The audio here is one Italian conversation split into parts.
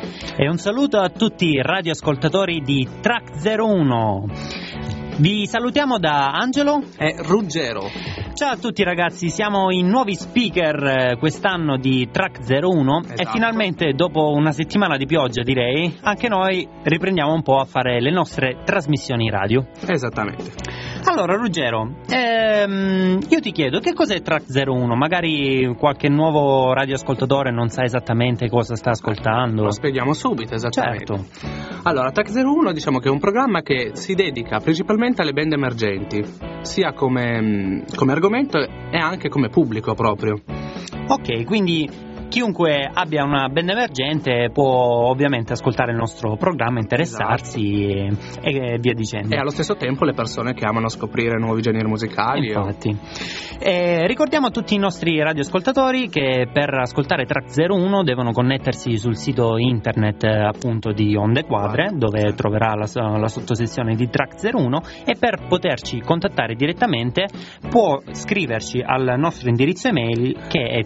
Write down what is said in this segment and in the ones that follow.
E un saluto a tutti i radioascoltatori di Track 01. Vi salutiamo da Angelo e Ruggero. Ciao a tutti ragazzi, siamo i nuovi speaker quest'anno di Track 01, esatto. E finalmente dopo una settimana di pioggia, direi, anche noi riprendiamo un po' a fare le nostre trasmissioni radio. Esattamente. Allora Ruggero, io ti chiedo che cos'è Track 01? Magari qualche nuovo radioascoltatore non sa esattamente cosa sta ascoltando. Lo spieghiamo subito, esattamente. Certo. Allora, Track 01 diciamo che è un programma che si dedica principalmente alle band emergenti, sia come argomento e anche come pubblico proprio. Ok, quindi chiunque abbia una band emergente può ovviamente ascoltare il nostro programma, interessarsi, esatto. e via dicendo. E allo stesso tempo le persone che amano scoprire nuovi generi musicali. Infatti. Ricordiamo a tutti i nostri radioascoltatori che per ascoltare Track 01 devono connettersi sul sito internet appunto di Onde Quadre, dove troverà la sottosezione di Track 01, e per poterci contattare direttamente può scriverci al nostro indirizzo email che è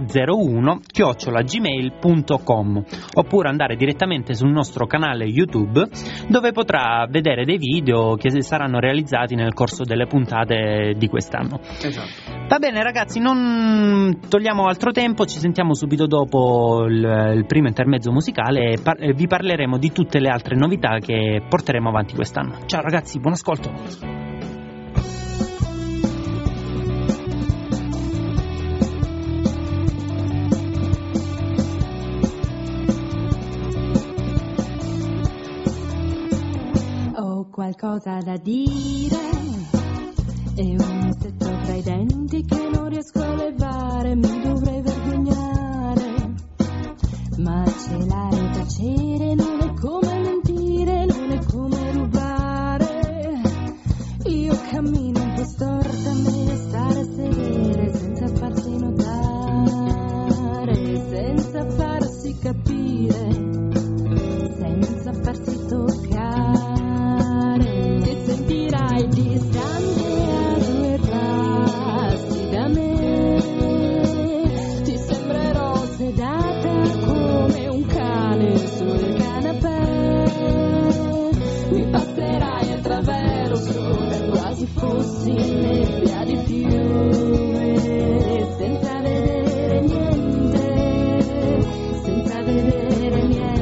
track01@gmail.com, oppure andare direttamente sul nostro canale YouTube, dove potrà vedere dei video che saranno realizzati nel corso delle puntate di quest'anno. Esatto. Va bene ragazzi, non togliamo altro tempo, ci sentiamo subito dopo il primo intermezzo musicale e vi parleremo di tutte le altre novità che porteremo avanti quest'anno. Ciao ragazzi, buon ascolto. Qualcosa da dire e un setto tra i denti che non riesco a levare, mi dovrei vergognare, ma celare e tacere non è come mentire, non è come rubare. Io cammino un po' storta, meglio stare a sedere senza farsi notare, senza farsi capire, senza farsi toccare. Ti sentirai distante a 2 passi da me, ti sembrerò sedata come un cane sul canapè, mi passerai attraverso quasi fossi nebbia di fiume, senza vedere niente, senza vedere niente.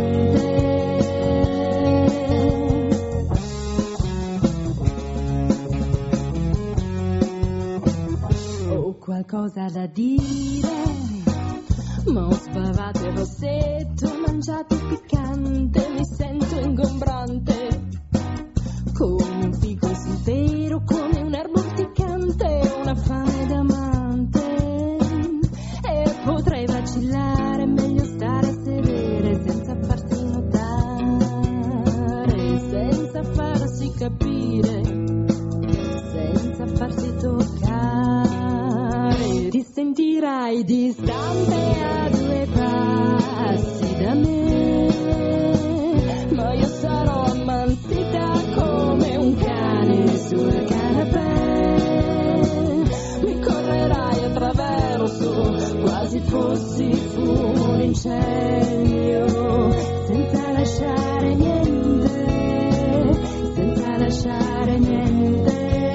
Qualcosa da dire, ma ho sbavato il rossetto, ho mangiato piccante, mi sento ingombrante, come un fico sul vero, come un erbo urticante, una fame d'amante, e potrei vacillare, meglio stare a sedere senza farsi notare, senza farsi capire, senza farsi toccare. Ti sentirai distante a 2 passi da me, ma io sarò ammansita come un cane sul canapè, mi correrai attraverso quasi fossi fumo d'incendio, senza lasciare niente, senza lasciare niente.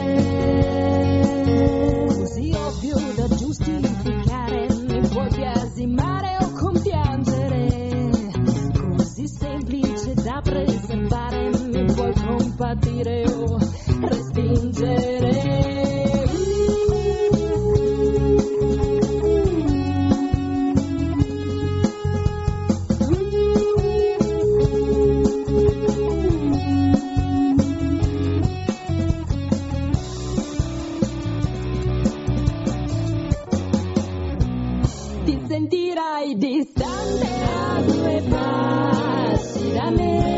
Da giustificare, mi puoi biasimare o compiangere, così semplice da preservare, mi puoi compatire o respingere. Sentirai distante a 2 passi da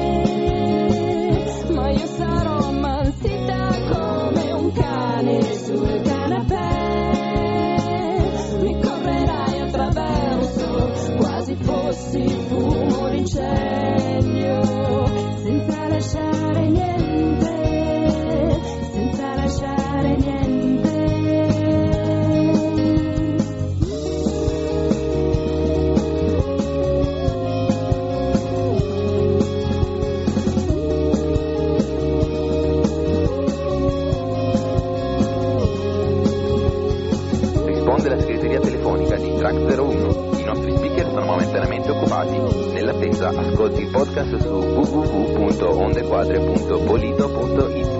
me, ma io sarò ammansita come un cane sul canapè, mi correrai attraverso quasi fossi fumo d'incendio, senza lasciare niente, senza lasciare niente. Track 01. I nostri speaker sono momentaneamente occupati. Nell'attesa ascolti il podcast su www.ondequadre.bolito.it.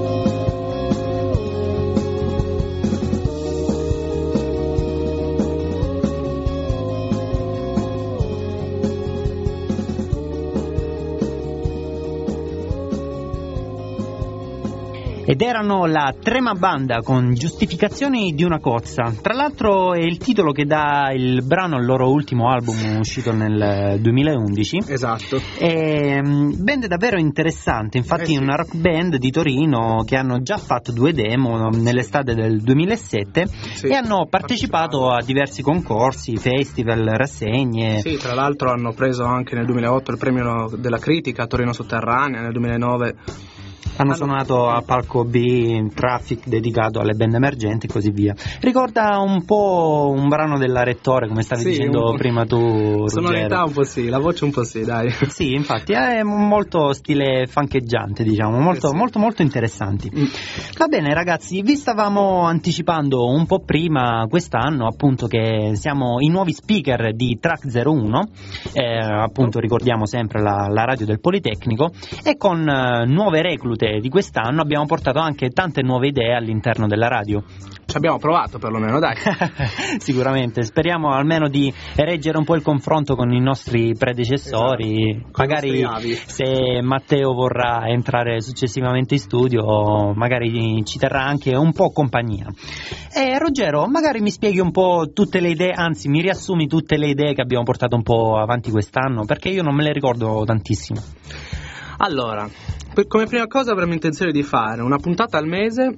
Ed erano la Trema Banda con Giustificazioni di una cozza. Tra l'altro è il titolo che dà il brano al loro ultimo album uscito nel 2011. Esatto. Band davvero interessante, infatti sì. Una rock band di Torino che hanno già fatto 2 demo nell'estate del 2007 Sì, e hanno partecipato a diversi concorsi, festival, rassegne. Sì, tra l'altro hanno preso anche nel 2008 il premio della critica a Torino Sotterranea, nel 2009 hanno suonato a palco B in Traffic dedicato alle band emergenti e così via. Ricorda un po' un brano della Rettore, come stavi dicendo prima tu, Ruggero. Sonorità un po' sì, la voce un po' sì, dai. Sì, infatti è molto stile funkeggiante, diciamo, molto interessanti. Va bene ragazzi, vi stavamo anticipando un po' prima quest'anno appunto che siamo i nuovi speaker di Track 01, appunto ricordiamo sempre la radio del Politecnico, e con nuove reclute di quest'anno abbiamo portato anche tante nuove idee all'interno della radio. Ci abbiamo provato perlomeno, dai. Sicuramente, speriamo almeno di reggere un po' il confronto con i nostri predecessori. Esatto. Magari se Matteo vorrà entrare successivamente in studio, magari ci terrà anche un po' compagnia. E Ruggero, magari mi spieghi un po' tutte le idee, anzi mi riassumi tutte le idee che abbiamo portato un po' avanti quest'anno, perché io non me le ricordo tantissimo. Allora, come prima cosa avremo intenzione di fare una puntata al mese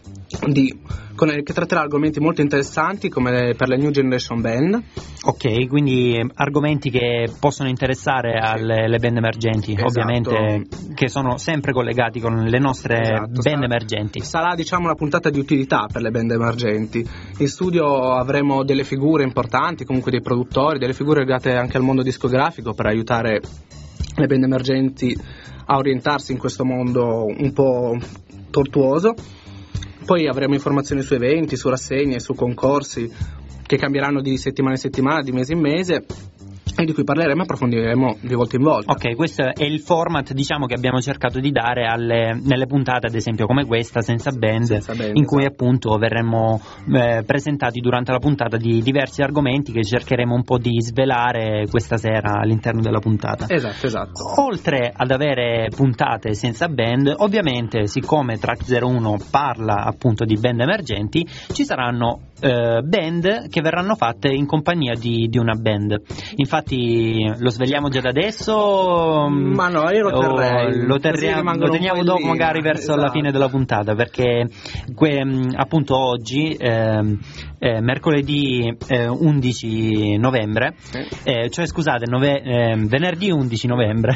che tratterà argomenti molto interessanti come per le New Generation Band. Ok, quindi argomenti che possono interessare alle band emergenti, esatto. Ovviamente che sono sempre collegati con le nostre band emergenti. Sarà diciamo una puntata di utilità per le band emergenti. In studio avremo delle figure importanti, comunque dei produttori, delle figure legate anche al mondo discografico per aiutare le band emergenti a orientarsi in questo mondo un po' tortuoso. Poi avremo informazioni su eventi, su rassegne, su concorsi che cambieranno di settimana in settimana, di mese in mese, e di cui parleremo e approfondiremo di volta in volta. Ok, questo è il format, diciamo, che abbiamo cercato di dare nelle puntate, ad esempio come questa, senza band, in cui appunto verremo presentati durante la puntata di diversi argomenti che cercheremo un po' di svelare questa sera all'interno della puntata. Esatto. Oltre ad avere puntate senza band, ovviamente, siccome Track 01 parla appunto di band emergenti, ci saranno band che verranno fatte in compagnia di una band. Infatti lo svegliamo già da adesso? Ma no, io lo terrei. Lo teniamo dopo, magari verso la fine della puntata, perché appunto oggi mercoledì 11 novembre, cioè scusate, venerdì 11 novembre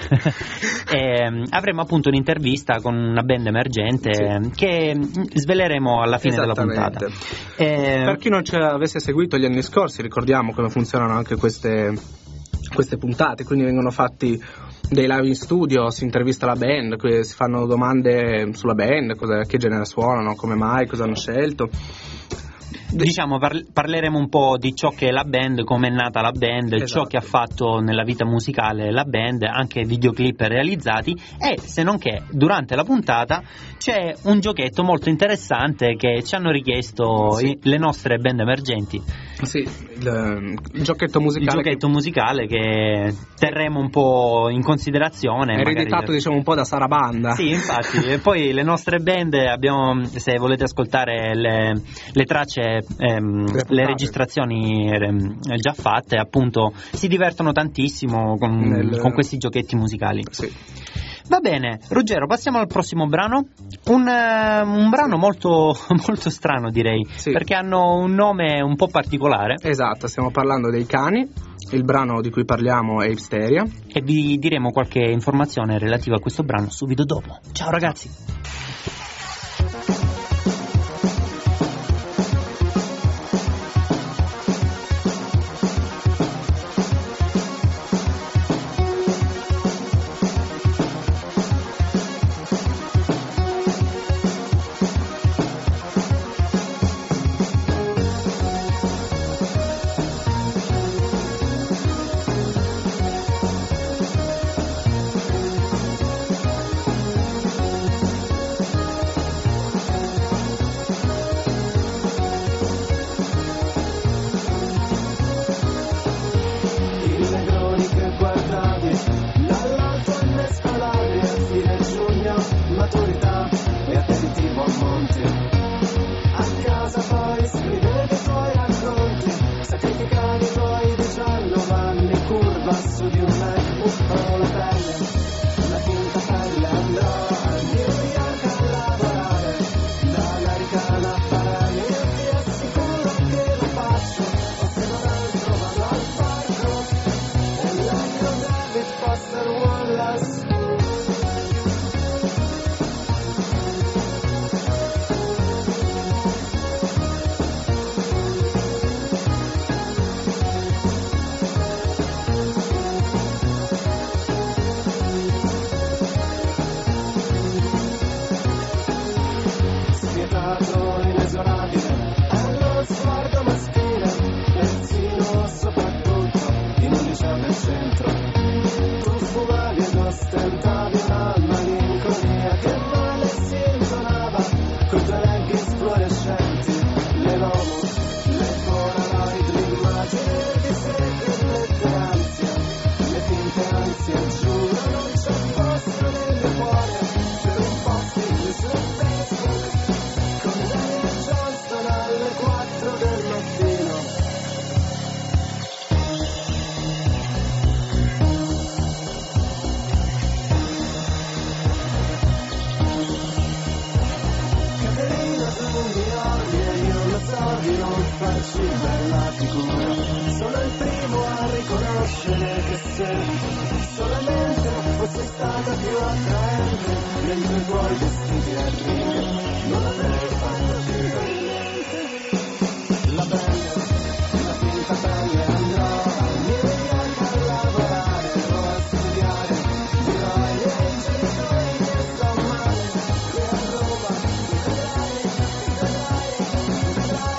avremo appunto un'intervista con una band emergente che sveleremo alla fine della puntata. Per chi non ci avesse seguito gli anni scorsi, ricordiamo come funzionano anche queste puntate, quindi vengono fatti dei live in studio, si intervista la band, si fanno domande sulla band, che genere suonano, come mai, cosa hanno scelto. Diciamo parleremo un po' di ciò che è la band, come è nata la band, esatto. Ciò che ha fatto nella vita musicale la band, anche videoclip realizzati, e se non che durante la puntata c'è un giochetto molto interessante che ci hanno richiesto le nostre band emergenti. Sì, il giochetto musicale. Il giochetto musicale che terremo un po' in considerazione. Ereditato diciamo un po' da Sarabanda. Sì, infatti. E poi le nostre band abbiamo, se volete ascoltare le tracce, le registrazioni già fatte, appunto si divertono tantissimo con questi giochetti musicali. Sì. Va bene, Ruggero, passiamo al prossimo brano. Un brano molto, molto strano, direi, perché hanno un nome un po' particolare. Esatto, stiamo parlando dei Cani. Il brano di cui parliamo è Hysteria. E vi diremo qualche informazione relativa a questo brano subito dopo. Ciao ragazzi. giuro non c'è posto nel mio cuore se non passi su Facebook con Daniel Johnston alle 4 del mattino. Caterina, tu mi odi e io lo so di non farci bella figura. Sono il primo a riconoscere che se solamente fossi stata più attraente mentre i tuoi vestiti a righe non avrei fatto più per niente. La pelle, la finta pelle andrò a New York a lavorare o a studiare. Dirò ai miei genitori che sto male qui a Roma. Vedrai.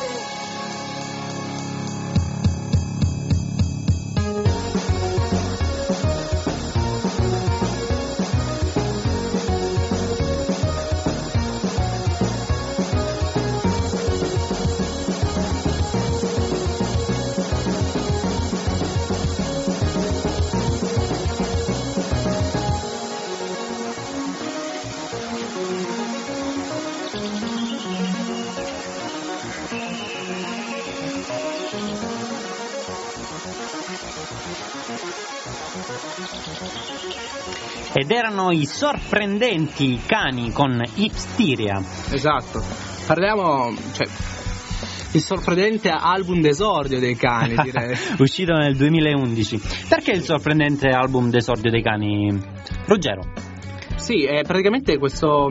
Ed erano i sorprendenti Cani con Ipstiria. Esatto. Parliamo, cioè, il sorprendente album d'esordio dei Cani, direi. Uscito nel 2011. Perché il sorprendente album d'esordio dei Cani? Ruggero. Sì, praticamente questo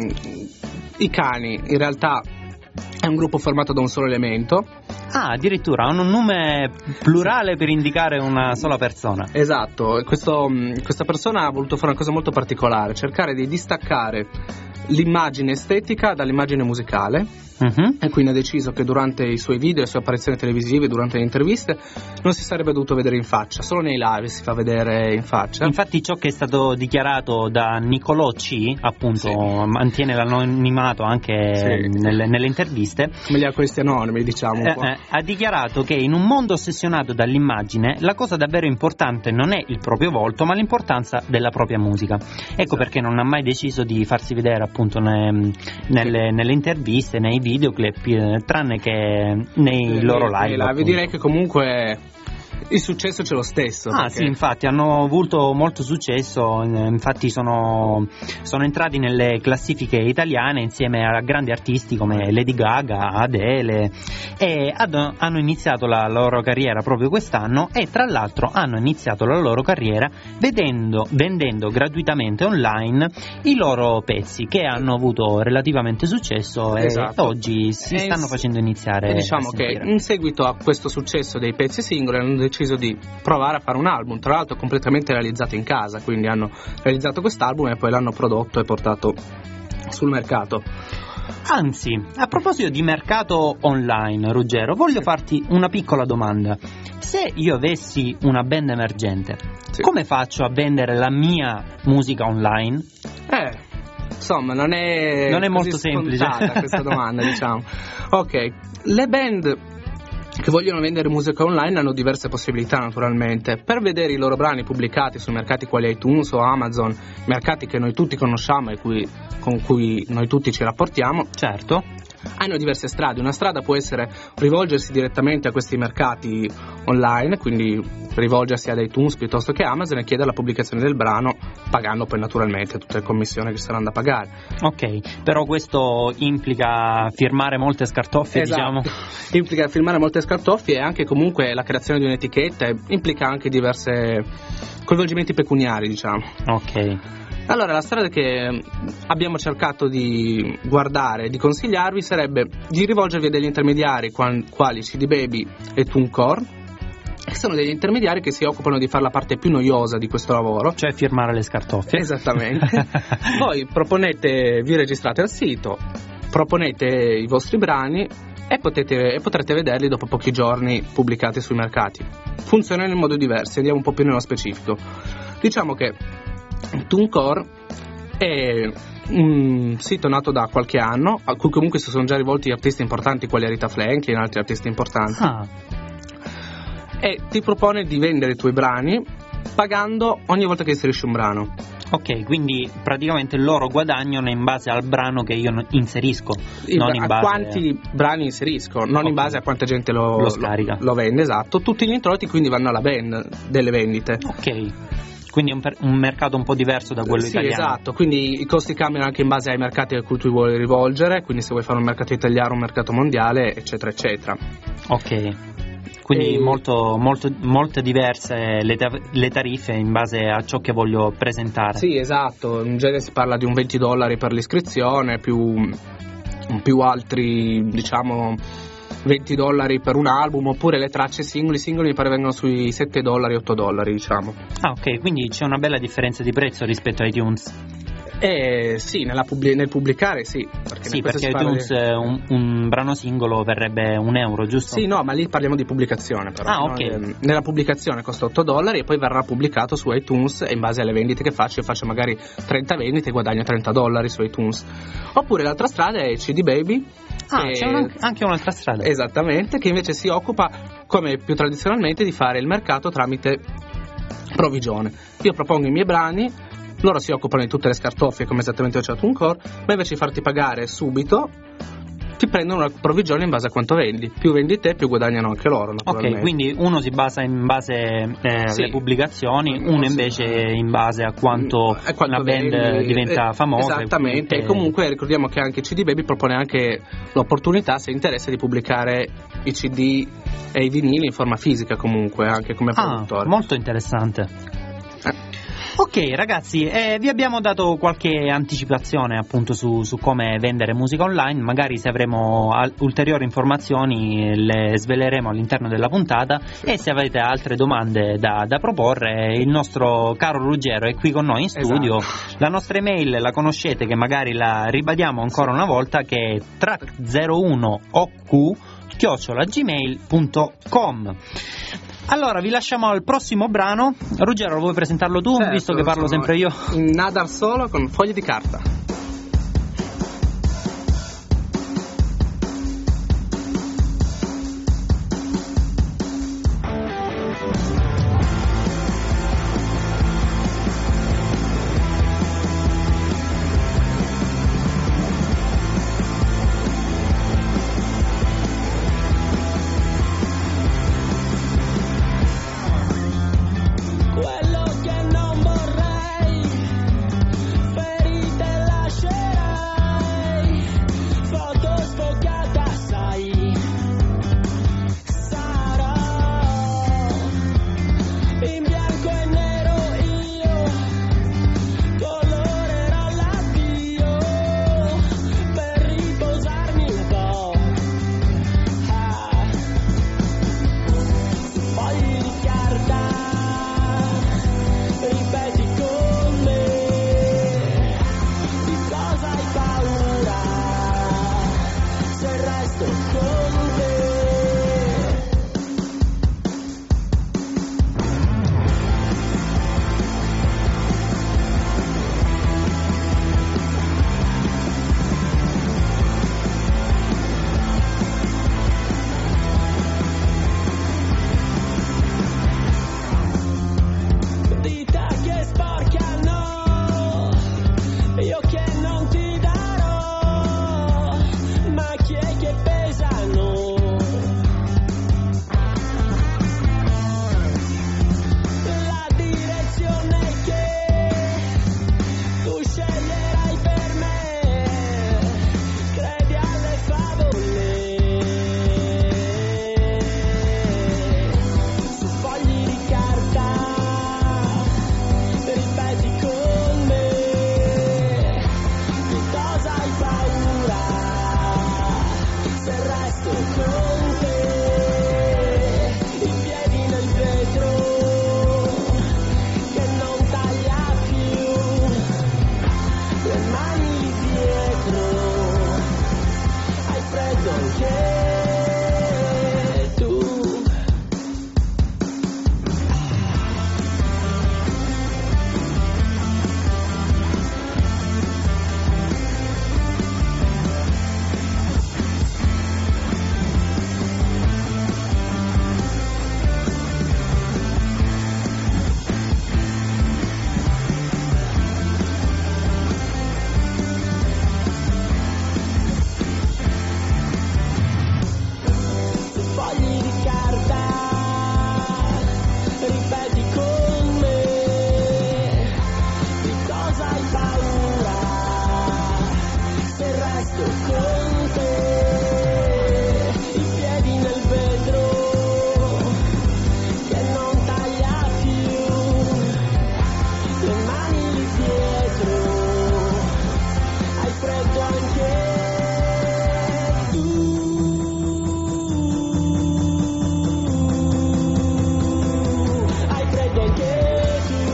i Cani in realtà è un gruppo formato da un solo elemento. Ah, addirittura hanno un nome plurale per indicare una sola persona. Esatto, questa persona ha voluto fare una cosa molto particolare, cercare di distaccare l'immagine estetica dall'immagine musicale. E quindi ha deciso che durante i suoi video, le sue apparizioni televisive, durante le interviste non si sarebbe dovuto vedere in faccia, solo nei live si fa vedere in faccia. Infatti ciò che è stato dichiarato da Nicolò C, appunto, sì, mantiene l'anonimato anche nelle interviste. Come gli acquisti anonimi, diciamo un po'. Ha dichiarato che in un mondo ossessionato dall'immagine la cosa davvero importante non è il proprio volto ma l'importanza della propria musica. Ecco perché non ha mai deciso di farsi vedere appunto nelle interviste, nei videoclip, tranne che nei loro live. Direi che comunque il successo c'è lo stesso. Perché... sì, infatti hanno avuto molto successo, infatti sono entrati nelle classifiche italiane insieme a grandi artisti come Lady Gaga, Adele, e hanno iniziato la loro carriera proprio quest'anno, e tra l'altro hanno iniziato la loro carriera vendendo gratuitamente online i loro pezzi, che hanno avuto relativamente successo. Esatto. E oggi si stanno facendo iniziare. E diciamo che in seguito a questo successo dei pezzi singoli hanno deciso di provare a fare un album, tra l'altro completamente realizzato in casa, quindi hanno realizzato quest'album e poi l'hanno prodotto e portato sul mercato. Anzi, a proposito di mercato online, Ruggero, voglio farti una piccola domanda. Se io avessi una band emergente, come faccio a vendere la mia musica online? Insomma, non è molto semplice questa domanda, diciamo. Ok, le band che vogliono vendere musica online hanno diverse possibilità, naturalmente. Per vedere i loro brani pubblicati su mercati quali iTunes o Amazon, mercati che noi tutti conosciamo e con cui noi tutti ci rapportiamo, certo, hanno diverse strade. Una strada può essere rivolgersi direttamente a questi mercati online, quindi rivolgersi ad iTunes piuttosto che Amazon e chiedere la pubblicazione del brano, pagando poi naturalmente tutte le commissioni che saranno da pagare. Ok, però questo implica firmare molte scartoffie, esatto, diciamo. Implica firmare molte scartoffie e anche comunque la creazione di un'etichetta, implica anche diversi coinvolgimenti pecuniari, diciamo. Ok. Allora, la strada che abbiamo cercato di guardare e di consigliarvi sarebbe di rivolgervi a degli intermediari quali CD Baby e TuneCore, che sono degli intermediari che si occupano di fare la parte più noiosa di questo lavoro, cioè firmare le scartoffie. Esattamente. Voi vi registrate al sito, proponete i vostri brani e potrete vederli dopo pochi giorni pubblicati sui mercati. Funzionano in modo diverso, andiamo un po' più nello specifico. Diciamo che TuneCore è un sito nato da qualche anno, a cui comunque si sono già rivolti artisti importanti quali Aretha Franklin e altri artisti importanti, e ti propone di vendere i tuoi brani pagando ogni volta che inserisci un brano. Ok, quindi praticamente loro guadagnano in base al brano che io inserisco, non in A base quanti brani inserisco, non in base a quanta gente lo scarica. Lo vende, esatto. Tutti gli introiti quindi vanno alla band delle vendite. Ok, quindi è un mercato un po' diverso da quello italiano. Sì, esatto, quindi i costi cambiano anche in base ai mercati a cui tu vuoi rivolgere, quindi se vuoi fare un mercato italiano, un mercato mondiale, eccetera, eccetera. Ok. Quindi molto diverse le tariffe in base a ciò che voglio presentare. Sì, esatto, in genere si parla di un $20 per l'iscrizione, più altri, diciamo, $20 per un album, oppure le tracce singoli mi pare vengono sui $7, $8, diciamo. Ah, ok, quindi c'è una bella differenza di prezzo rispetto a iTunes. Sì, nel pubblicare sì. Perché iTunes un brano singolo verrebbe €1, giusto? Sì, no, ma lì parliamo di pubblicazione però. Ah, ok. Nella pubblicazione costa $8 e poi verrà pubblicato su iTunes, e in base alle vendite che faccio, io faccio magari 30 vendite e guadagno $30 su iTunes. Oppure l'altra strada è CD Baby. C'è anche un'altra strada. Esattamente, che invece si occupa, come più tradizionalmente, di fare il mercato tramite provvigione. Io propongo i miei brani, loro si occupano di tutte le scartoffie come esattamente ho citato un core, ma invece di farti pagare subito ti prendono una provvigione in base a quanto vendi. Più vendi te, più guadagnano anche loro, naturalmente. Ok, quindi uno si basa in base alle pubblicazioni, uno invece in base a quanto la band diventa famosa. Esattamente, e comunque ricordiamo che anche CD Baby propone anche l'opportunità, se interessa, di pubblicare i CD e i vinili in forma fisica comunque, anche come produttore. Molto interessante. Ok ragazzi, vi abbiamo dato qualche anticipazione appunto su come vendere musica online. Magari se avremo ulteriori informazioni le sveleremo all'interno della puntata, e se avete altre domande da proporre, il nostro caro Ruggero è qui con noi in studio. Esatto. La nostra email la conoscete, che magari la ribadiamo ancora una volta, che è track01oq@gmail.com. Allora, vi lasciamo al prossimo brano. Ruggero, lo vuoi presentarlo tu, certo, visto che parlo sempre io? Nadar Solo con Fogli di carta. Quello che non vorrei, ferite sto con te, i piedi nel vetro che non taglia più, le mani lì dietro, hai freddo anche tu, hai freddo anche tu,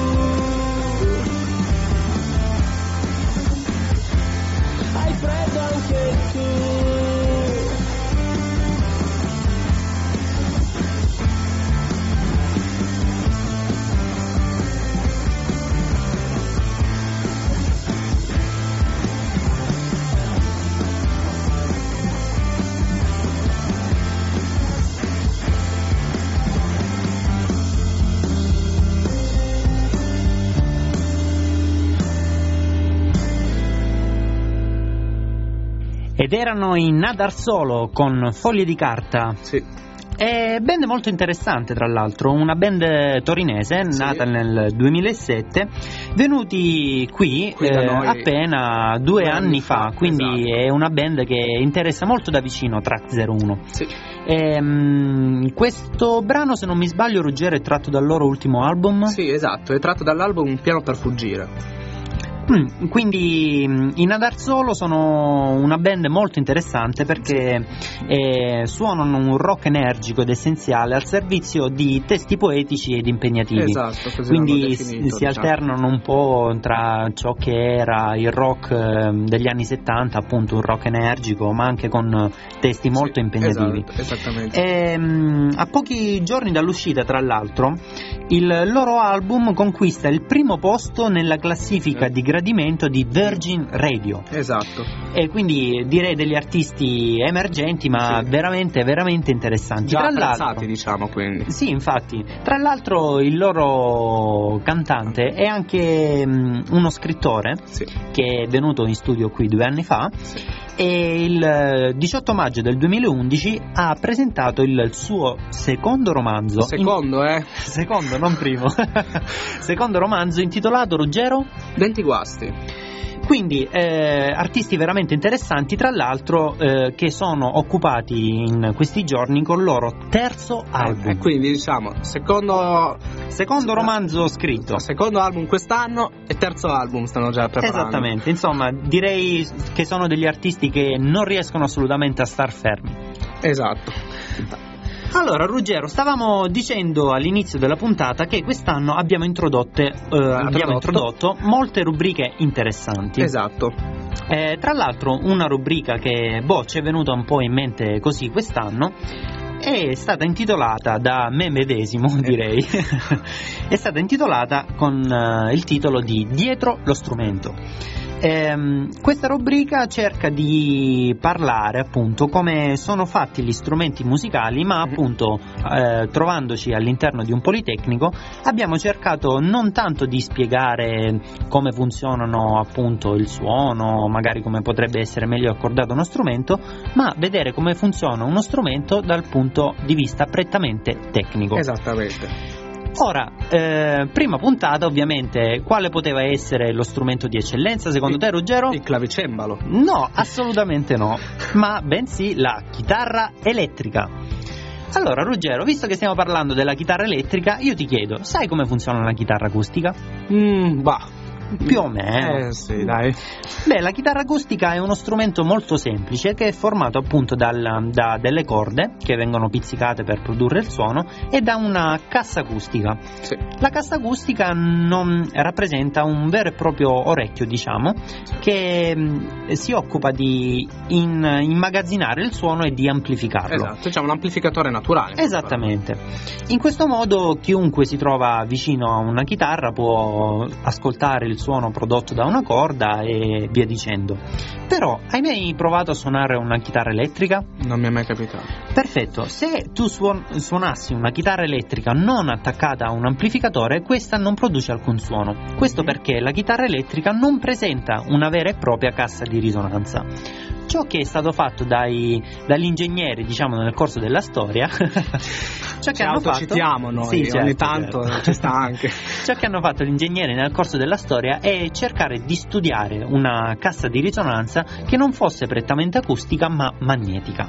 hai freddo anche tu. Ed erano i Nadar Solo con Foglie di carta. Sì. Band molto interessante, tra l'altro, una band torinese, Sì. nata nel 2007, venuti qui da noi appena 2 anni fa, quindi esatto. è una band che interessa molto da vicino Track 01. Sì. Questo brano, se non mi sbaglio, Ruggero, è tratto dal loro ultimo album. Sì, esatto, è tratto dall'album Un piano per fuggire. Quindi i Nadar Solo sono una band molto interessante perché suonano un rock energico ed essenziale al servizio di testi poetici ed impegnativi. Esatto, così Quindi l'hanno definito, si alternano un po' tra ciò che era il rock degli anni 70, appunto un rock energico, ma anche con testi molto impegnativi. Esatto, esattamente. A pochi giorni dall'uscita, tra l'altro, il loro album conquista il primo posto nella classifica di gradimento di Virgin Radio. Esatto. E quindi direi degli artisti emergenti, ma Sì. veramente, veramente interessanti. Già Tra apprezzati, l'altro, diciamo, quindi. sì, infatti, tra l'altro il loro cantante è anche uno scrittore Sì. che è venuto in studio qui 2 anni fa e il 18 maggio del 2011 ha presentato il suo secondo romanzo. Secondo, Secondo, non primo. Secondo romanzo intitolato Ruggero? Denti guasti. Quindi artisti veramente interessanti, tra l'altro che sono occupati in questi giorni con il loro terzo album. Quindi diciamo, secondo Romanzo scritto. secondo album quest'anno e terzo album stanno già preparando. Esattamente, insomma direi che sono degli artisti che non riescono assolutamente a star fermi. Esatto. Allora Ruggero, stavamo dicendo all'inizio della puntata che quest'anno abbiamo introdotto molte rubriche interessanti. Esatto. Tra l'altro una rubrica che ci è venuta un po' in mente così quest'anno è stata intitolata da me medesimo, direi. È stata intitolata con il titolo di Dietro lo strumento. Questa rubrica cerca di parlare appunto come sono fatti gli strumenti musicali, ma appunto trovandoci all'interno di un politecnico abbiamo cercato non tanto di spiegare come funzionano appunto il suono, magari come potrebbe essere meglio accordato uno strumento, ma vedere come funziona uno strumento dal punto di vista prettamente tecnico. Esattamente. Ora, prima puntata ovviamente, quale poteva essere lo strumento di eccellenza secondo te, Ruggero? Il clavicembalo. No, assolutamente no, ma bensì la chitarra elettrica. Allora Ruggero, visto che stiamo parlando della chitarra elettrica, io ti chiedo, sai come funziona una chitarra acustica? Più o meno. Sì, dai. Beh, la chitarra acustica è uno strumento molto semplice che è formato appunto da delle corde che vengono pizzicate per produrre il suono e da una cassa acustica. Sì. La cassa acustica rappresenta un vero e proprio orecchio, diciamo, che si occupa di immagazzinare il suono e di amplificarlo. Esatto, diciamo un amplificatore naturale. Esattamente. In questo modo chiunque si trova vicino a una chitarra può ascoltare il suono prodotto da una corda e via dicendo. Però, hai mai provato a suonare una chitarra elettrica? Non mi è mai capitato. Perfetto, se tu suonassi una chitarra elettrica non attaccata a un amplificatore, questa non produce alcun suono. Questo perché la chitarra elettrica non presenta una vera e propria cassa di risonanza. ciò che è stato fatto dagli ingegneri, diciamo, nel corso della storia. Ciò che hanno autocitiamo noi, sì, certo, ogni tanto certo. Ci sta anche. Ciò che hanno fatto gli ingegneri nel corso della storia è cercare di studiare una cassa di risonanza che non fosse prettamente acustica ma magnetica.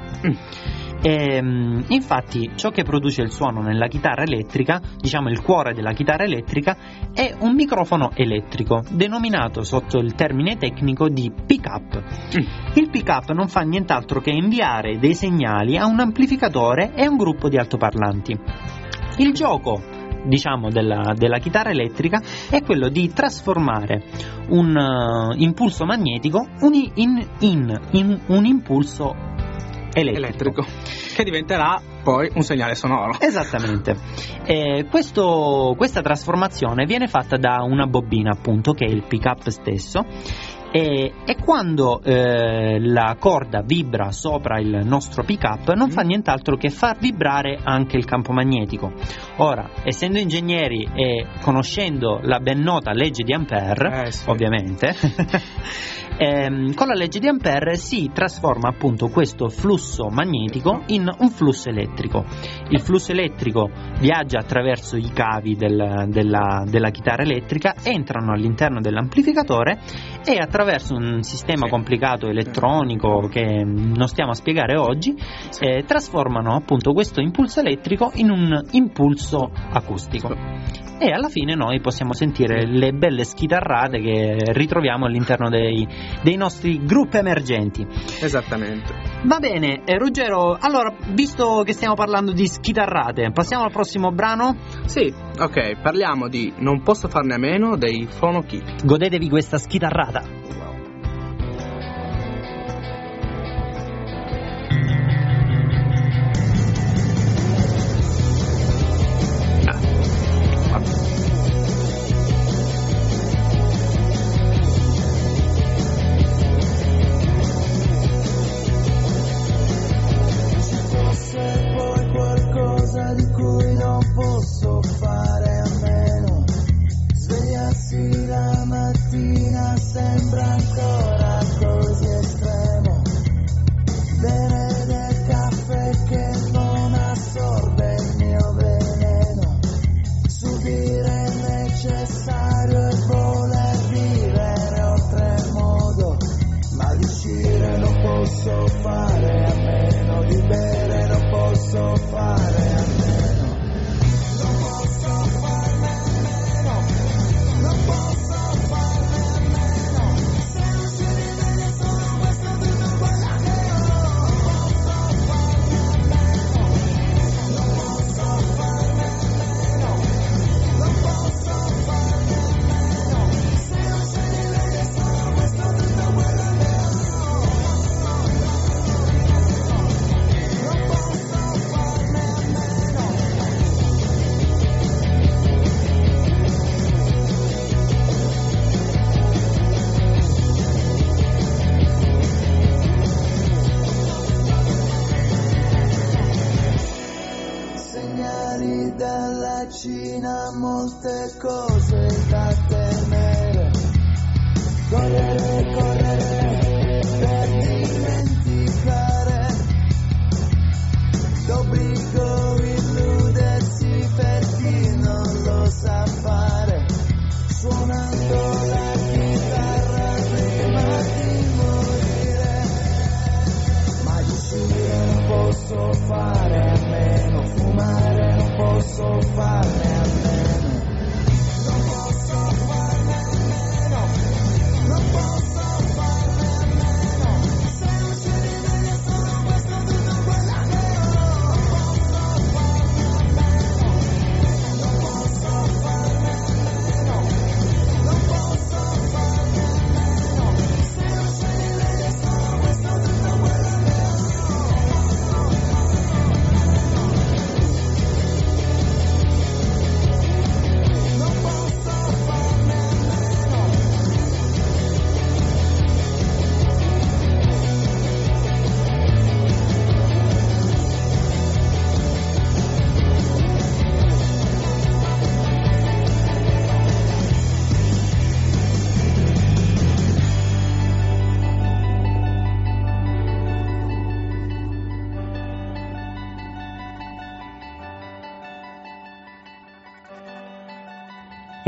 Infatti ciò che produce il suono nella chitarra elettrica, diciamo il cuore della chitarra elettrica, è un microfono elettrico denominato sotto il termine tecnico di pick-up. Il pick-up non fa nient'altro che inviare dei segnali a un amplificatore e a un gruppo di altoparlanti. Il gioco, diciamo, della chitarra elettrica è quello di trasformare un impulso magnetico in un impulso elettrico, che diventerà poi un segnale sonoro. Esattamente. Questa trasformazione viene fatta da una bobina, appunto, che è il pick-up stesso, e quando la corda vibra sopra il nostro pick-up non fa nient'altro che far vibrare anche il campo magnetico. Ora, essendo ingegneri e conoscendo la ben nota legge di Ampere, sì, ovviamente con la legge di Ampere si trasforma appunto questo flusso magnetico in un flusso elettrico. Il flusso elettrico viaggia attraverso i cavi della chitarra elettrica, entrano all'interno dell'amplificatore e attraverso un sistema complicato elettronico che non stiamo a spiegare oggi, trasformano appunto questo impulso elettrico in un impulso acustico. E alla fine noi possiamo sentire le belle schitarrate che ritroviamo all'interno dei nostri gruppi emergenti. Esattamente. Va bene, Ruggero, allora, visto che stiamo parlando di schitarrate, passiamo al prossimo brano? Sì, ok, parliamo di Non posso farne a meno dei Phono Kid. Godetevi questa schitarrata.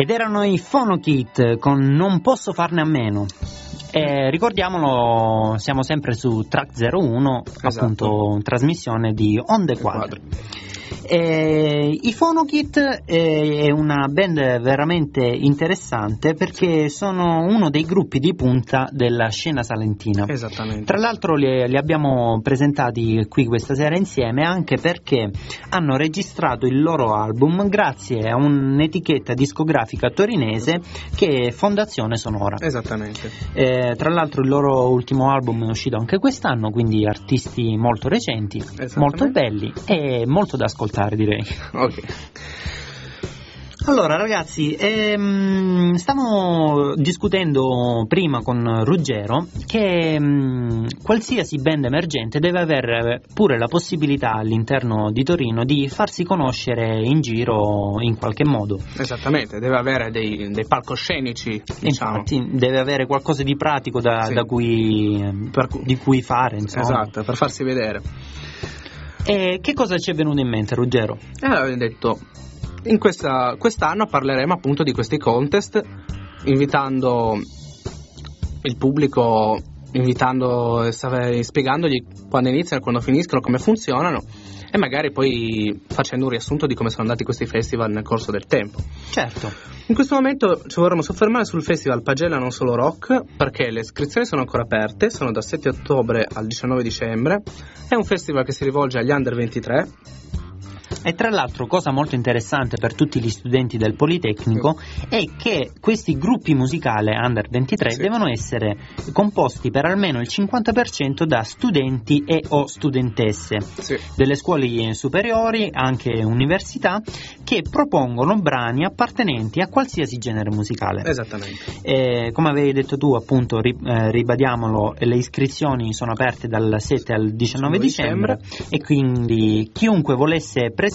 Ed erano i Phonokit con Non posso farne a meno. Ricordiamolo, siamo sempre su Track 01, esatto. Appunto trasmissione di Onde Quadre. I Phonokit è una band veramente interessante perché sono uno dei gruppi di punta della scena salentina. Esattamente. Tra l'altro li abbiamo presentati qui questa sera insieme anche perché hanno registrato il loro album grazie a un'etichetta discografica torinese che è Fondazione Sonora. Esattamente. Tra l'altro il loro ultimo album è uscito anche quest'anno, quindi artisti molto recenti, molto belli e molto da ascoltare, direi. Ok. Allora ragazzi, stavamo discutendo prima con Ruggero che qualsiasi band emergente deve avere pure la possibilità all'interno di Torino di farsi conoscere in giro in qualche modo. Esattamente, deve avere dei palcoscenici, diciamo. Infatti deve avere qualcosa di pratico di cui fare, insomma. Esatto, per farsi vedere. E che cosa ci è venuto in mente, Ruggero? Abbiamo detto, quest'anno parleremo appunto di questi contest, invitando il pubblico, spiegandogli quando iniziano, quando finiscono, come funzionano e magari poi facendo un riassunto di come sono andati questi festival nel corso del tempo. Certo. In questo momento ci vorremmo soffermare sul festival Pagella Non Solo Rock, perché le iscrizioni sono ancora aperte, sono dal 7 ottobre al 19 dicembre, è un festival che si rivolge agli under 23. E tra l'altro, cosa molto interessante per tutti gli studenti del Politecnico è che questi gruppi musicali under 23 devono essere composti per almeno il 50% da studenti e o studentesse delle scuole superiori, anche università, che propongono brani appartenenti a qualsiasi genere musicale. Esattamente. Come avevi detto tu, appunto, ribadiamolo, le iscrizioni sono aperte dal 7 al 19 dicembre e quindi chiunque volesse presentare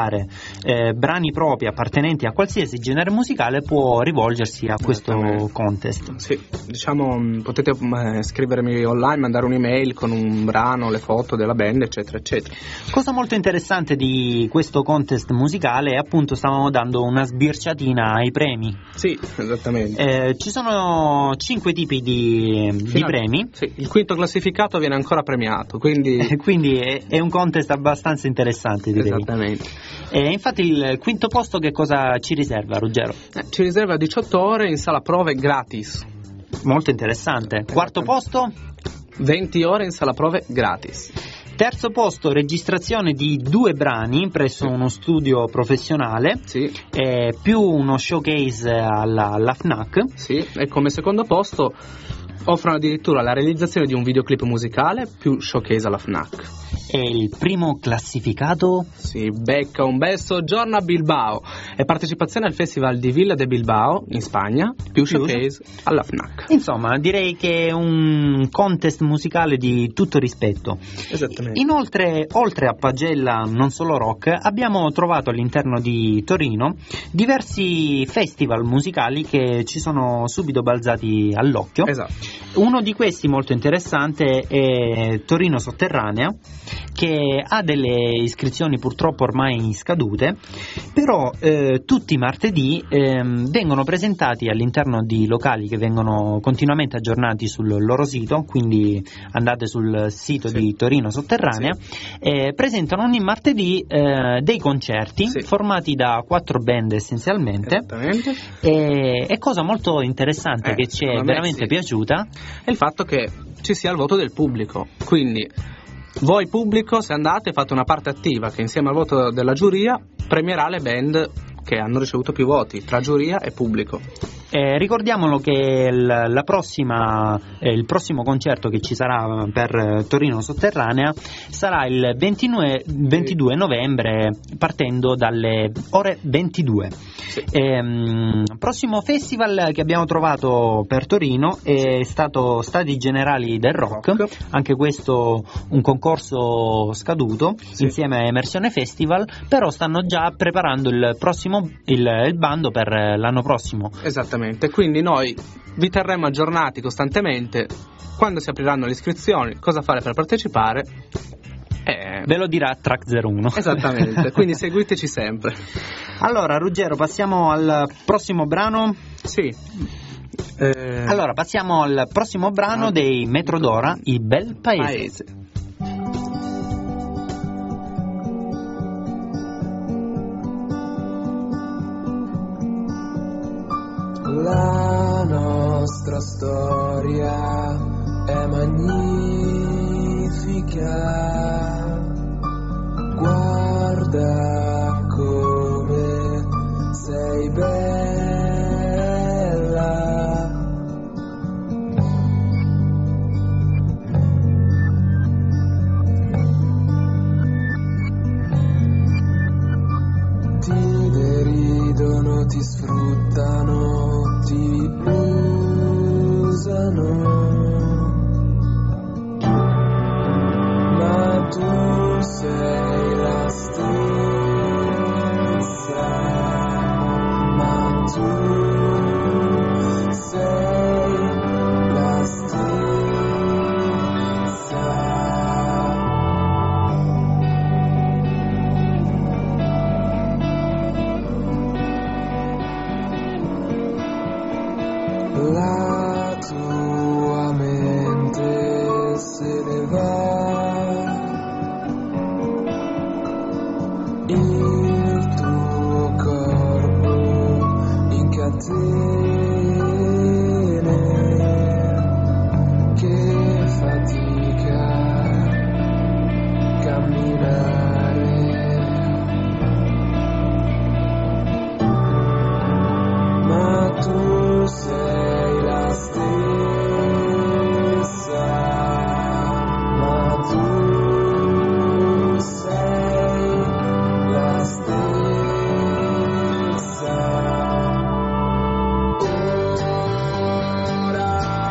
brani propri appartenenti a qualsiasi genere musicale può rivolgersi a questo contest. Sì, diciamo, potete scrivermi online, mandare un'email con un brano, le foto della band, eccetera eccetera. Cosa molto interessante di questo contest musicale è appunto stavamo dando una sbirciatina ai premi. Sì, esattamente. Ci sono 5 tipi di premi. Sì, il quinto classificato viene ancora premiato, quindi è un contest abbastanza interessante, direi. Esattamente. Infatti il quinto posto che cosa ci riserva, Ruggero? Ci riserva 18 ore in sala prove gratis. Molto interessante. Quarto posto? 20 ore in sala prove gratis. Terzo posto, registrazione di 2 brani presso uno studio professionale, più uno showcase alla FNAC. Sì, e come secondo posto offrono addirittura la realizzazione di un videoclip musicale più showcase alla FNAC. E il primo classificato? Si becca un bel soggiorno a Bilbao e partecipazione al festival di Villa de Bilbao in Spagna più showcase alla FNAC. Insomma, direi che è un contest musicale di tutto rispetto. Esattamente. Inoltre, oltre a Pagella Non Solo Rock, abbiamo trovato all'interno di Torino diversi festival musicali che ci sono subito balzati all'occhio. Esatto. Uno di questi molto interessante è Torino Sotterranea, che ha delle iscrizioni purtroppo ormai scadute, però tutti i martedì vengono presentati all'interno di locali che vengono continuamente aggiornati sul loro sito, quindi andate sul sito di Torino Sotterranea, presentano ogni martedì dei concerti formati da 4 band essenzialmente. E cosa molto interessante che ci è veramente piaciuta è il fatto che ci sia il voto del pubblico, quindi voi pubblico, se andate, fate una parte attiva che insieme al voto della giuria premierà le band che hanno ricevuto più voti tra giuria e pubblico. Ricordiamolo che il prossimo concerto che ci sarà per Torino Sotterranea sarà il 22 novembre partendo dalle ore 22. Prossimo festival che abbiamo trovato per Torino è stato Stati Generali del Rock, anche questo un concorso scaduto insieme a Emersione Festival, però stanno già preparando il bando per l'anno prossimo. Esattamente, quindi noi vi terremo aggiornati costantemente quando si apriranno le iscrizioni, cosa fare per partecipare. Ve lo dirà Track 01. Esattamente, quindi seguiteci sempre. Allora, Ruggero, passiamo al prossimo brano. Sì. Allora, passiamo al prossimo brano dei Metrodora, I Bel Paese. La nostra storia è magnifica, guarda come sei bella, ti deridono, ti sfruttano, ti usano, ma tu sei la stessa, ma tu sei la stessa. La tua mente se ne va, il tuo corpo in catene, che fatica camminare, ma tu sei la stessa, ma tu sei la stessa. Ora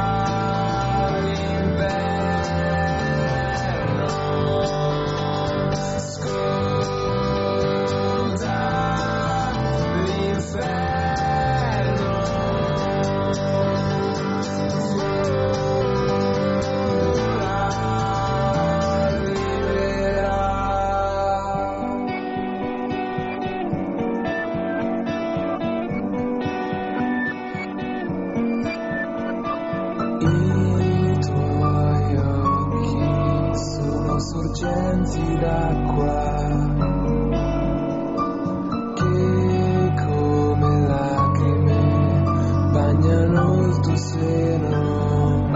l'inverno sconta l'inferno. I tuoi occhi sono sorgenti d'acqua che come lacrime bagnano il tuo seno,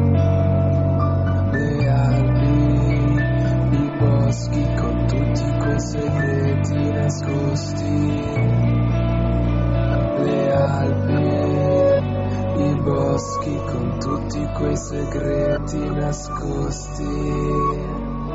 le Alpi, i boschi con tutti quei segreti nascosti, le Alpi, i boschi con tutti quei segreti nascosti.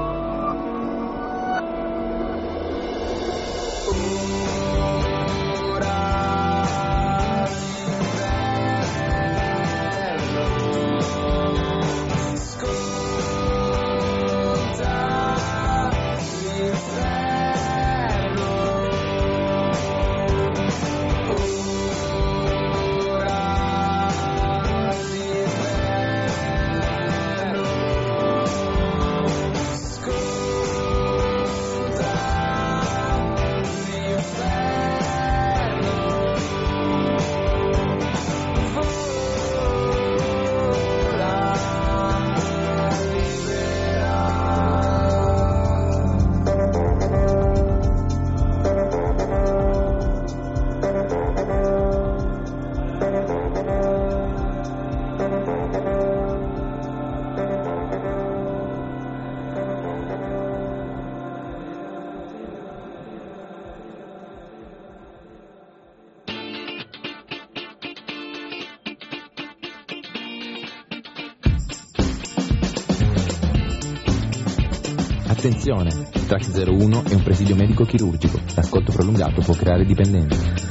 Attenzione, Track 01 è un presidio medico chirurgico. L'ascolto prolungato può creare dipendenza.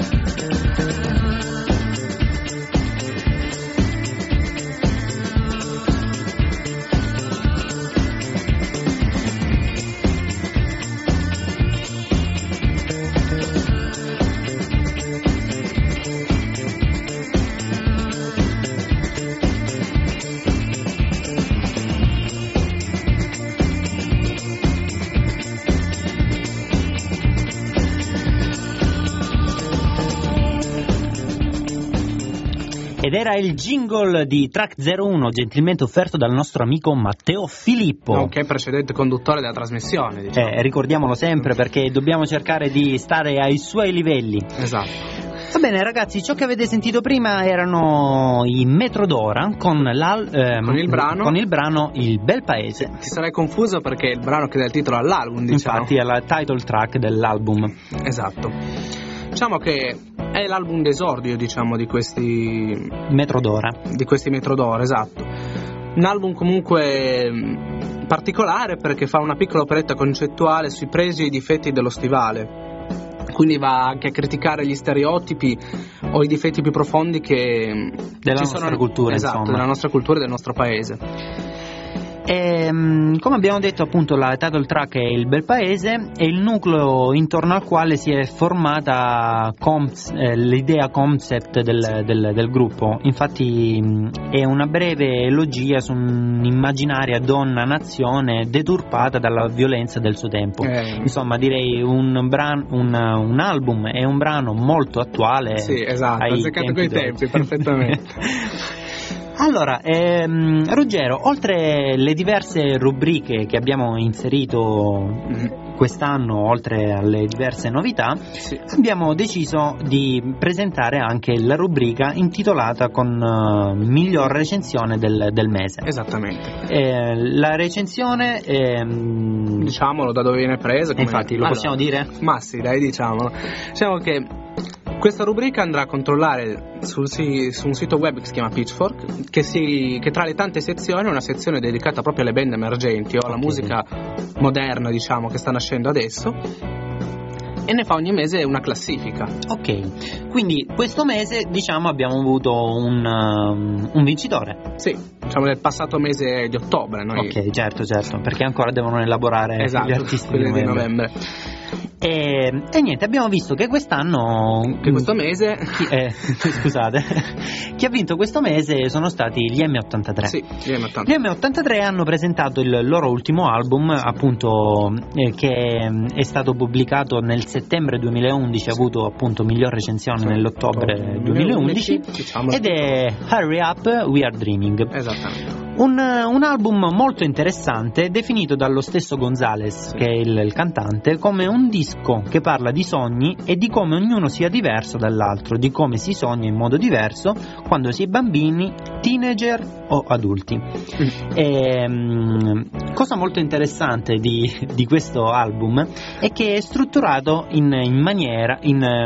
Ed era il jingle di Track 01, gentilmente offerto dal nostro amico Matteo Filippo, nonché precedente conduttore della trasmissione, diciamo. Ricordiamolo sempre, perché dobbiamo cercare di stare ai suoi livelli. Esatto. Va bene ragazzi, ciò che avete sentito prima erano i Metrodora con il brano Il Bel Paese. Ti sarai confuso perché è il brano che dà il titolo all'album, diciamo. Infatti è la title track dell'album. Esatto. Diciamo che è l'album d'esordio, diciamo, di questi Metrodora. Esatto. Un album comunque particolare perché fa una piccola operetta concettuale sui pregi e i difetti dello stivale. Quindi va anche a criticare gli stereotipi o i difetti più profondi che della nostra cultura, esatto, insomma. della nostra cultura e del nostro paese. E, come abbiamo detto, appunto, la title track è Il Bel Paese, è il nucleo intorno al quale si è formata l'idea concept del gruppo. Infatti è una breve elogia su un'immaginaria donna-nazione deturpata dalla violenza del suo tempo. Insomma, direi un album e un brano molto attuale. Sì, esatto, ha azzeccato quei tempi perfettamente. Allora, Ruggero, oltre le diverse rubriche che abbiamo inserito quest'anno, oltre alle diverse novità, sì, abbiamo deciso di presentare anche la rubrica intitolata con miglior recensione del mese. Esattamente. La recensione diciamolo da dove viene presa. Infatti, lo possiamo dire? Ma sì, dai, diciamolo. Diciamo che questa rubrica andrà a controllare su un sito web che si chiama Pitchfork, che tra le tante sezioni è una sezione dedicata proprio alle band emergenti o alla musica moderna, diciamo, che sta nascendo adesso, e ne fa ogni mese una classifica. Ok, quindi questo mese, diciamo, abbiamo avuto un vincitore. Sì, diciamo del passato mese di ottobre. Noi... Ok, certo, perché ancora devono elaborare gli artisti di novembre. E niente, abbiamo visto che quest'anno, questo mese scusate, chi ha vinto questo mese sono stati gli M83. Sì, gli M83 hanno presentato il loro ultimo album, appunto, che è stato pubblicato nel settembre 2011, ha avuto appunto miglior recensione nell'ottobre 2011, diciamo, ed è Hurry Up, We Are Dreaming. Esattamente. Un album molto interessante, definito dallo stesso Gonzalez, che è il cantante, come un disco che parla di sogni e di come ognuno sia diverso dall'altro, di come si sogna in modo diverso quando si è bambini, teenager o adulti. Cosa molto interessante di questo album è che è strutturato in maniera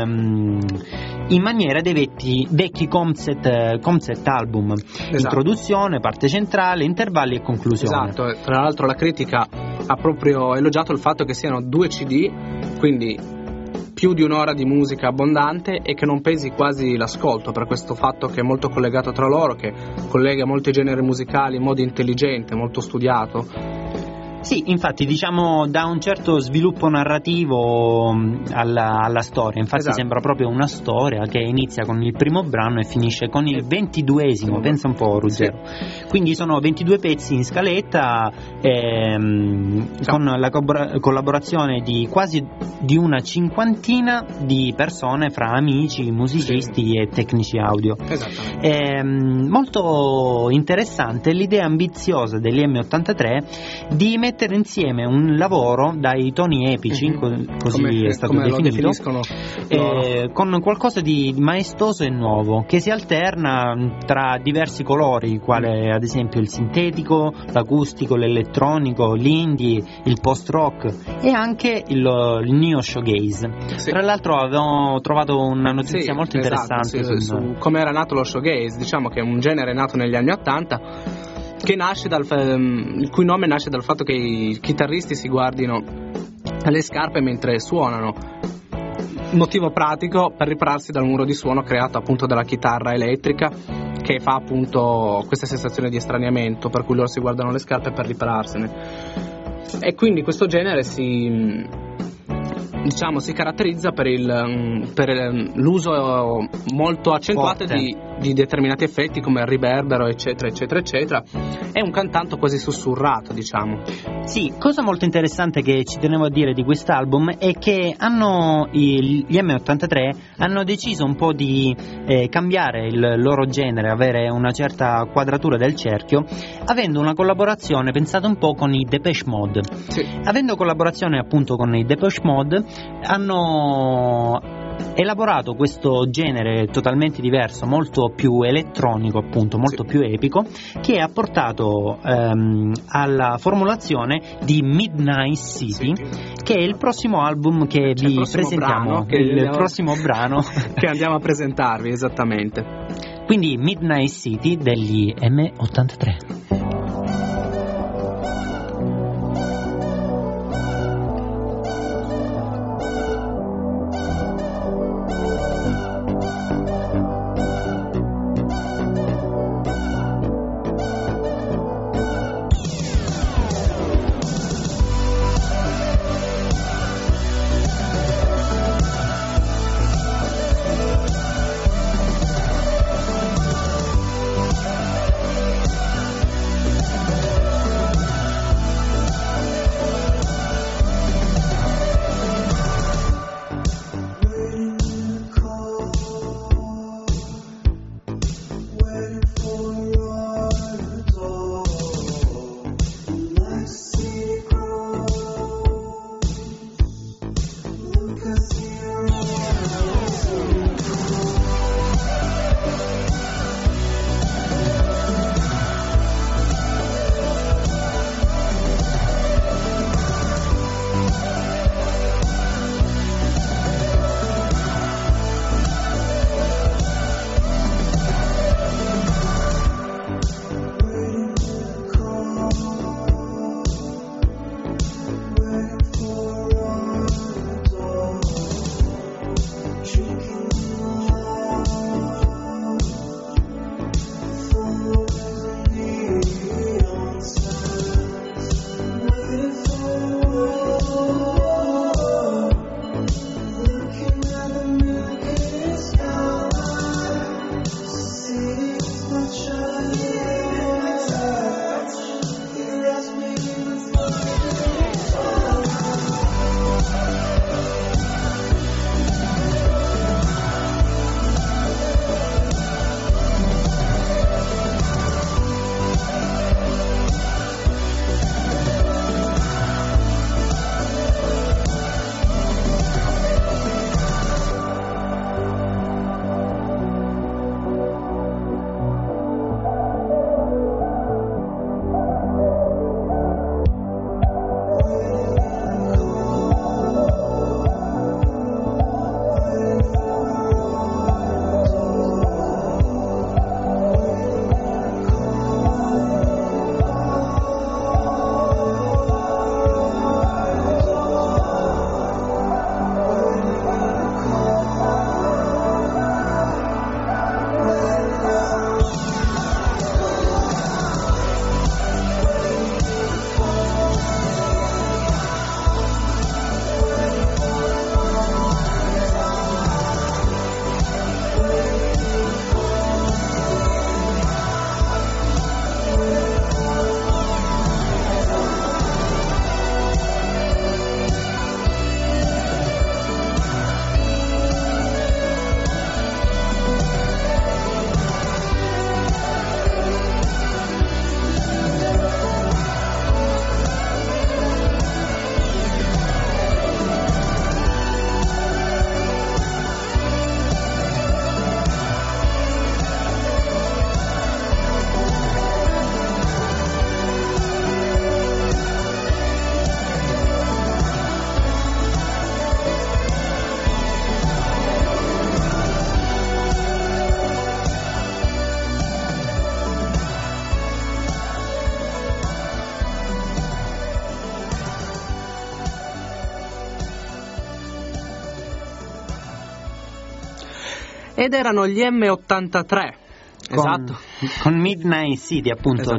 dei vecchi concept album. Esatto. Introduzione, parte centrale, intervalli e conclusione. Esatto, tra l'altro la critica ha proprio elogiato il fatto che siano 2 CD, quindi più di un'ora di musica abbondante e che non pesi quasi l'ascolto, per questo fatto che è molto collegato tra loro, che collega molti generi musicali in modo intelligente, molto studiato. Sì, infatti, diciamo, dà un certo sviluppo narrativo alla storia. Infatti, esatto, sembra proprio una storia che inizia con il primo brano e finisce con il 22esimo. Pensa un po', Ruggero. Sì. Quindi sono 22 pezzi in scaletta, con la collaborazione di quasi di una cinquantina di persone fra amici, musicisti e tecnici audio. Molto interessante l'idea ambiziosa degli M83 di mettere insieme un lavoro dai toni epici, così è stato definito, con qualcosa di maestoso e nuovo, che si alterna tra diversi colori, quale ad esempio il sintetico, l'acustico, l'elettronico, l'indie, il post-rock e anche il neo showgaze. Sì. Tra l'altro avevo trovato una notizia molto interessante su come era nato lo showgaze. Diciamo che è un genere nato negli anni '80 che nasce il cui nome nasce dal fatto che i chitarristi si guardino le scarpe mentre suonano, motivo pratico per ripararsi dal muro di suono creato appunto dalla chitarra elettrica, che fa appunto questa sensazione di estraniamento, per cui loro si guardano le scarpe per ripararsene. E quindi questo genere si caratterizza per l'uso molto accentuato di di determinati effetti come il riverbero, eccetera eccetera eccetera. È un cantato quasi sussurrato, diciamo. Sì, cosa molto interessante che ci tenevo a dire di quest'album è che gli M83 hanno deciso un po' di cambiare il loro genere, avere una certa quadratura del cerchio, avendo una collaborazione pensata un po' con i Depeche Mode. Sì. Avendo collaborazione appunto con i Depeche Mode, hanno elaborato questo genere totalmente diverso, molto più elettronico appunto, molto più epico, che ha portato alla formulazione di Midnight City, che è il prossimo album che vi presentiamo, il prossimo brano che andiamo a presentarvi, esattamente. Quindi Midnight City degli M83. Ed erano gli M83. Esatto. Con Midnight City, appunto,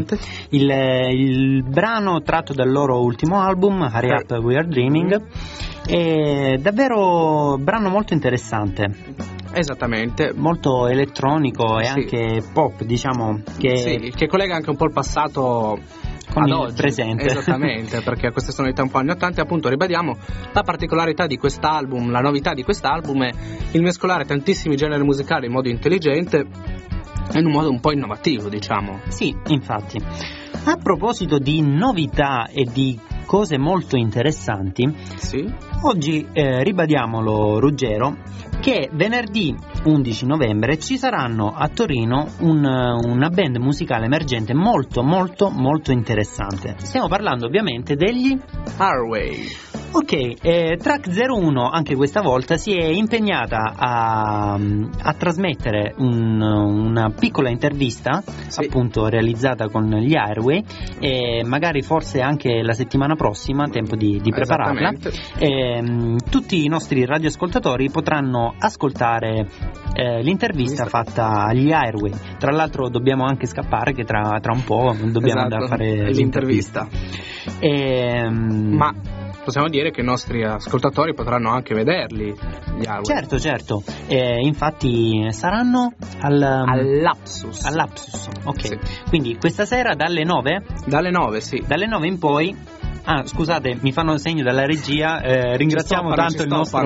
il brano tratto dal loro ultimo album, Hurry Up We Are Dreaming. È davvero un brano molto interessante. Esattamente. Molto elettronico e Sì. anche pop, diciamo, che collega anche un po' il passato con ad il oggi. presente. Esattamente, perché queste sonorità un po' anni 80, appunto ribadiamo la particolarità di quest'album, la novità di quest'album è il mescolare tantissimi generi musicali in modo intelligente e in un modo un po' innovativo, diciamo. Sì, infatti. A proposito di novità e di cose molto interessanti, Sì. oggi ribadiamolo, Ruggero, che venerdì 11 novembre ci saranno a Torino una band musicale emergente molto molto molto interessante. Stiamo parlando ovviamente degli Hairway. Ok, Track 01 anche questa volta si è impegnata a trasmettere una piccola intervista, Sì. appunto realizzata con gli Airway, e magari forse anche la settimana prossima, tempo di prepararla. Tutti i nostri radioascoltatori potranno ascoltare l'intervista fatta agli Airway. Tra l'altro dobbiamo anche scappare, che tra un po' dobbiamo andare a fare l'intervista. Ma possiamo dire che i nostri ascoltatori potranno anche vederli, gli Hairway. Certo, infatti saranno all'Apsus. all'Apsus, ok. Sì. Quindi questa sera dalle 9? Dalle 9, sì. Dalle 9 in poi. Scusate, mi fanno segno dalla regia. Ringraziamo tanto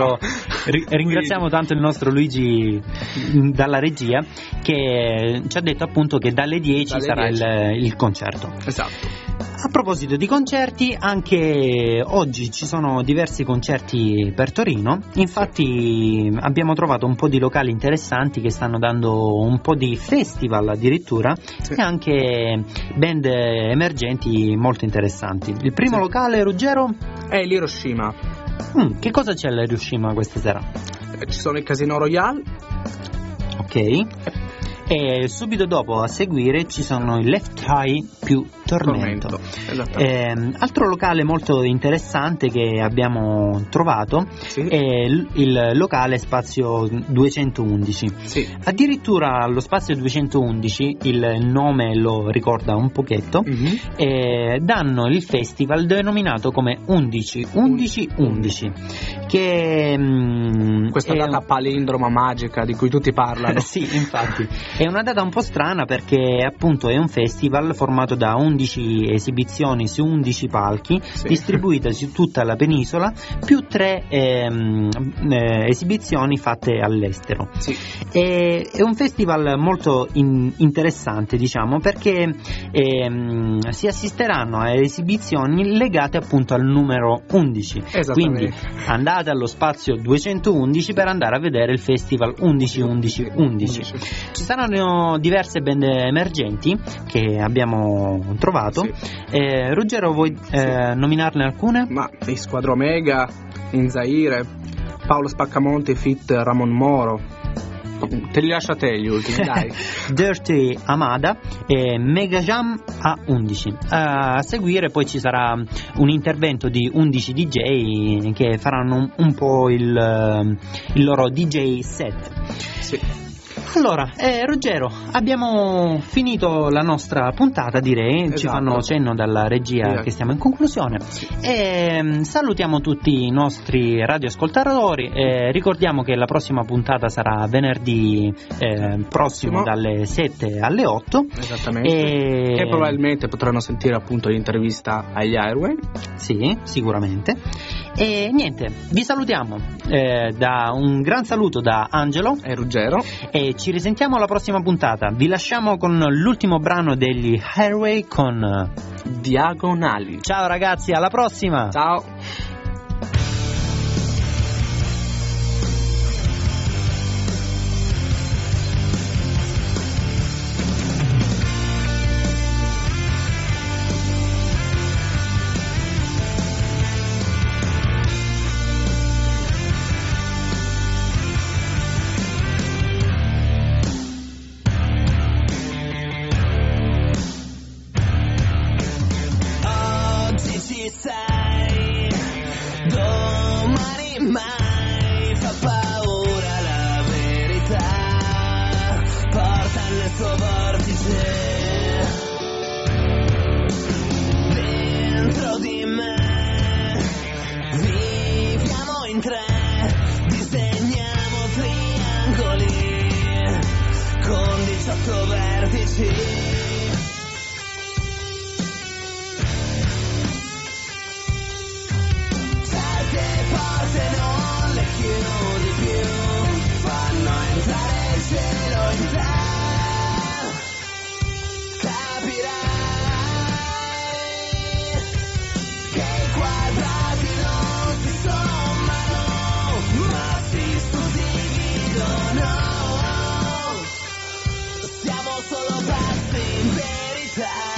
il nostro Luigi dalla regia, che ci ha detto appunto che dalle 10 sarà il concerto. Esatto. A proposito di concerti, anche oggi ci sono diversi concerti per Torino. Infatti abbiamo trovato un po' di locali interessanti che stanno dando un po' di festival addirittura, Sì. e anche band emergenti molto interessanti. Il primo Sì. locale, Ruggero? È l'Hiroshima. Che cosa c'è all'Hiroshima questa sera? Ci sono i Casino Royale. Ok. E subito dopo, a seguire, ci sono i Left Eye più Tormento. Esattamente. Altro locale molto interessante che abbiamo trovato Sì. è il locale Spazio 211. Sì. Addirittura lo Spazio 211, il nome lo ricorda un pochetto, danno il festival denominato come 11-11-11, che Questa data palindroma magica di cui tutti parlano. sì, infatti è una data un po' strana, perché appunto è un festival formato da 11 esibizioni su 11 palchi, Sì. distribuite su tutta la penisola, più 3 esibizioni fatte all'estero. Sì. È un festival molto interessante, diciamo, perché si assisteranno a esibizioni legate appunto al numero 11. Quindi andate allo Spazio 211 per andare a vedere il festival 11-11-11. Ci saranno diverse band emergenti che abbiamo trovato. Sì. Ruggero, vuoi nominarne alcune? Ma i Squadro Omega, In Zaire, Paolo Spaccamonte feat Ramon Moro. Te li lascio a te gli ultimi, dai. Dirty Amada e Mega Jam a 11. A seguire poi ci sarà un intervento di 11 DJ che faranno un po' il loro DJ set. Sì. Allora, Ruggero, abbiamo finito la nostra puntata, direi. Esatto. Ci fanno cenno dalla regia che stiamo in conclusione. E salutiamo tutti i nostri radioascoltatori. Ricordiamo che la prossima puntata sarà venerdì prossimo dalle 7 alle 8. Esattamente. Che probabilmente potranno sentire appunto l'intervista agli Airway. Sì, sicuramente. E niente, vi salutiamo. Da un gran saluto da Angelo e Ruggero. E ci risentiamo alla prossima puntata. Vi lasciamo con l'ultimo brano degli Hairway con Diagonali. Ciao ragazzi, alla prossima. Ciao. Sai Car